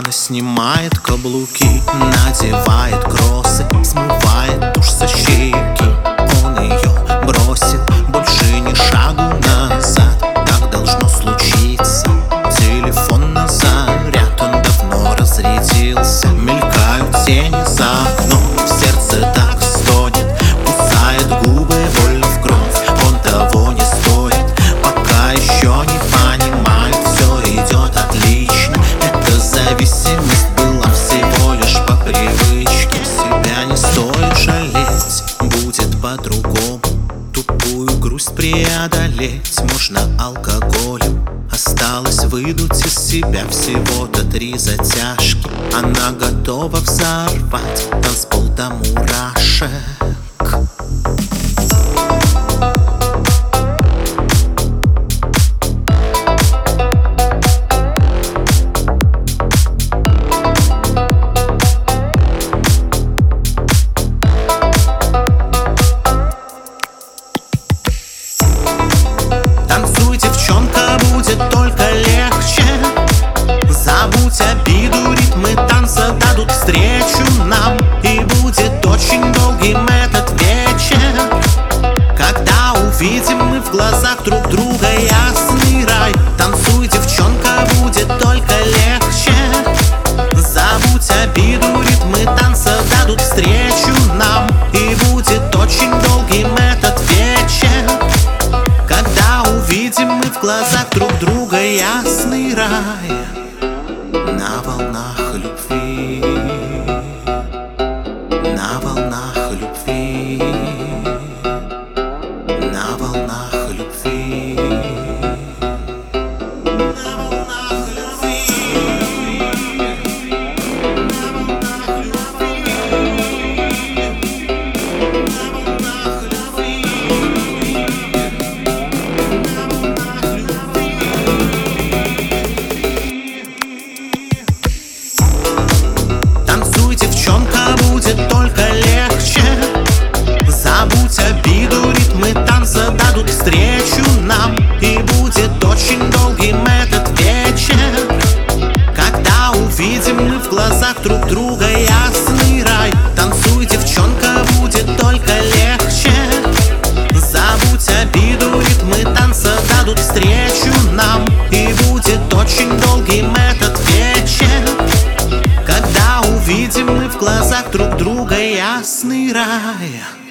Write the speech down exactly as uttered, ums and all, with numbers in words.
Она снимает каблуки, надевает кроссы, смывает тушь со щеки. Он ее бросит, больше ни шагу назад. Так должно случиться. Телефон на заряд, он давно разрядился. Мелькают тени за окном, в сердце так стонет. Кусает губы, больно в кровь, он того не стоит. Пока еще не понимает, все идет отлично. Эта зависимость была всего лишь по привычке. Себя не стоит жалеть, будет по-другому. Тупую грусть преодолеть можно алкоголем. Осталось выдуть из себя всего-то три затяжки. Она готова взорвать танцпол до мурашек. Танцуй, девчонка, будет только легче. Забудь обиду, ритмы танца дадут встречу нам. И будет очень долгим этот вечер, когда увидим мы в глазах друг друга ясный рай. Танцуй, девчонка, будет только легче. Забудь обиду, ритмы танца дадут встречу нам. И будет очень долгим этот вечер, когда увидим мы в глазах друг друга ясный рай. На волнах любви, на волнах любви, на волнах любви, на волнах любви, на волнах любви, Танцуй, девчонка, будет только легче. Забудь обиду, ритмы танца дадут встречу нам. И будет очень долгим этот вечер, когда увидим мы в глазах друг друга ясный рай. Танцуй, девчонка, будет только легче. Забудь обиду, ритмы танца дадут встречу нам. И будет очень долгим этот вечер, когда увидим мы в глазах друг друга ясный рай.